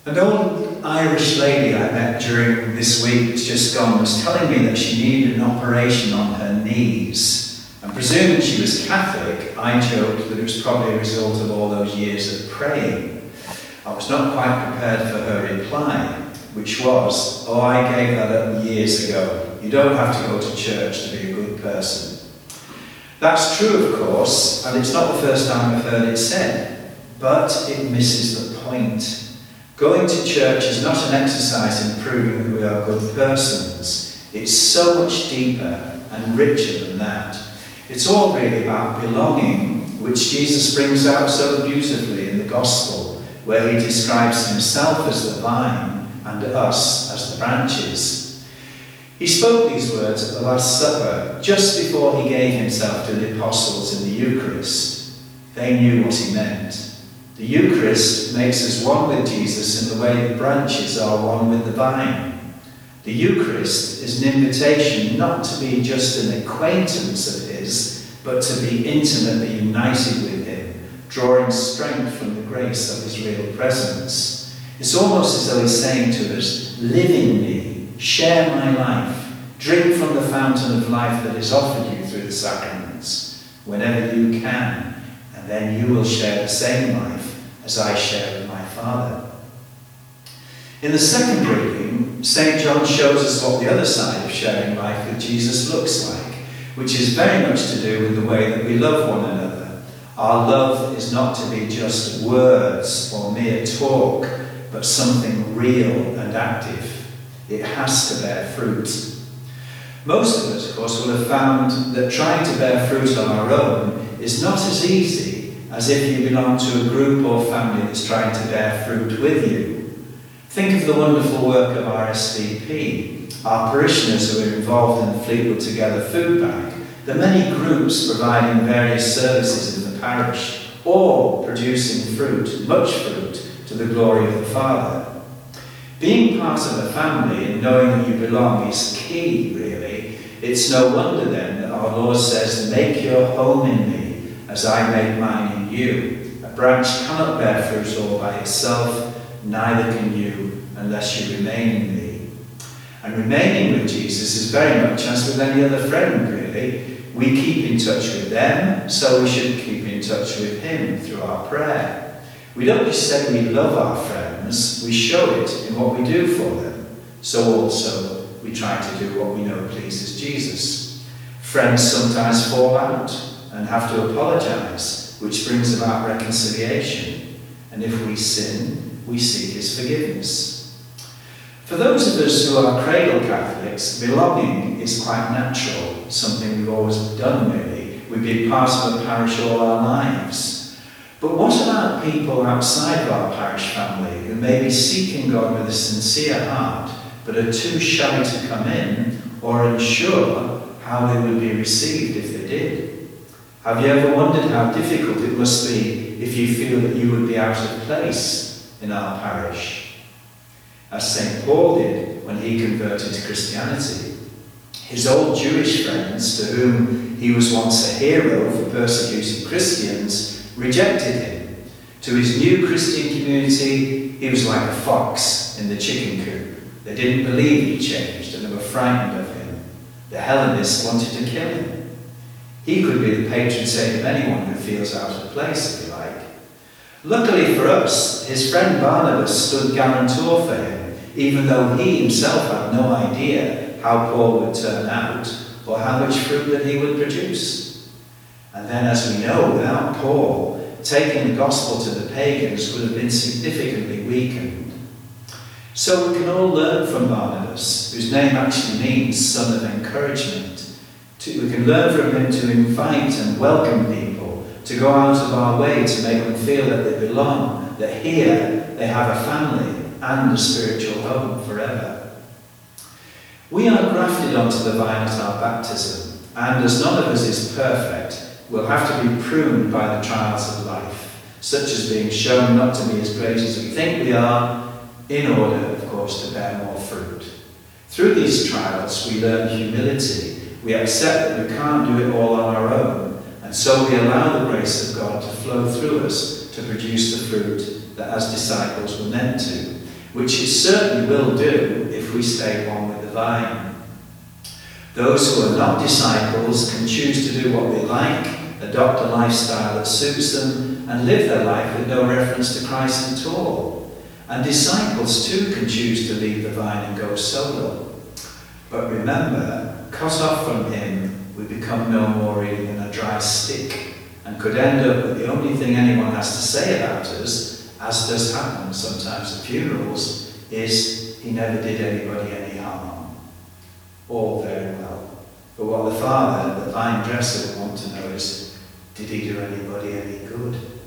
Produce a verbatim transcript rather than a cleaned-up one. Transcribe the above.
An old Irish lady I met during this week that's just gone was telling me that she needed an operation on her knees. And presuming she was Catholic, I joked that it was probably a result of all those years of praying. I was not quite prepared for her reply, which was, "Oh, I gave that up years ago. You don't have to go to church to be a good person." That's true, of course, and it's not the first time I've heard it said, but it misses the point. Going to church is not an exercise in proving that we are good persons. It's so much deeper and richer than that. It's all really about belonging, which Jesus brings out so beautifully in the Gospel, where he describes himself as the vine and us as the branches. He spoke these words at the Last Supper, just before he gave himself to the apostles in the Eucharist. They knew what he meant. The Eucharist makes us one with Jesus in the way the branches are one with the vine. The Eucharist is an invitation not to be just an acquaintance of his, but to be intimately united with him, drawing strength from the grace of his real presence. It's almost as though he's saying to us, "Live in me, share my life, drink from the fountain of life that is offered you through the sacraments, whenever you can, and then you will share the same life as I share with my Father." In the second reading, Saint John shows us what the other side of sharing life with Jesus looks like, which is very much to do with the way that we love one another. Our love is not to be just words or mere talk, but something real and active. It has to bear fruit. Most of us, of course, will have found that trying to bear fruit on our own is not as easy as if you belong to a group or family that's trying to bear fruit with you. Think of the wonderful work of R S V P, our parishioners who are involved in the Fleetwood Together food bank, the many groups providing various services in the parish, all producing fruit, much fruit, to the glory of the Father. Being part of a family and knowing that you belong is key, really. It's no wonder then that our Lord says, "Make your home in me, as I made mine in you." A branch cannot bear fruit all by itself, neither can you unless you remain in me. And remaining with Jesus is very much as with any other friend, really. We keep in touch with them, so we should keep in touch with him through our prayer. We don't just say we love our friends, we show it in what we do for them. So also we try to do what we know pleases Jesus. Friends sometimes fall out and have to apologize, which brings about reconciliation. And if we sin, we seek his forgiveness. For those of us who are cradle Catholics, belonging is quite natural, something we've always done really. We've been part of a parish all our lives. But what about people outside of our parish family who may be seeking God with a sincere heart, but are too shy to come in or unsure how they would be received if they did? Have you ever wondered how difficult it must be if you feel that you would be out of place in our parish? As Saint Paul did when he converted to Christianity. His old Jewish friends, to whom he was once a hero for persecuting Christians, rejected him. To his new Christian community, he was like a fox in the chicken coop. They didn't believe he changed and they were frightened of him. The Hellenists wanted to kill him. He could be the patron saint of anyone who feels out of place, if you like. Luckily for us, his friend Barnabas stood guarantor for him, even though he himself had no idea how Paul would turn out or how much fruit that he would produce. And then, as we know, without Paul, taking the gospel to the pagans would have been significantly weakened. So we can all learn from Barnabas, whose name actually means son of encouragement. To, we can learn from him to invite and welcome people, to go out of our way to make them feel that they belong, that here they have a family and a spiritual home forever. We are grafted onto the vine at our baptism, and as none of us is perfect, we'll have to be pruned by the trials of life, such as being shown not to be as great as we think we are, in order, of course, to bear more fruit. Through these trials, we learn humility. We accept that we can't do it all on our own, and so we allow the grace of God to flow through us to produce the fruit that as disciples we're meant to. which it certainly will do if we stay one with the vine. Those who are not disciples can choose to do what they like, adopt a lifestyle that suits them, and live their life with no reference to Christ at all. And disciples too can choose to leave the vine and go solo. But remember, cut off from him, we become no more really than a dry stick, and could end up with the only thing anyone has to say about us, as does happen sometimes at funerals, is he never did anybody any harm. All very well. But what the father, the vine dresser, would want to know is, did he do anybody any good?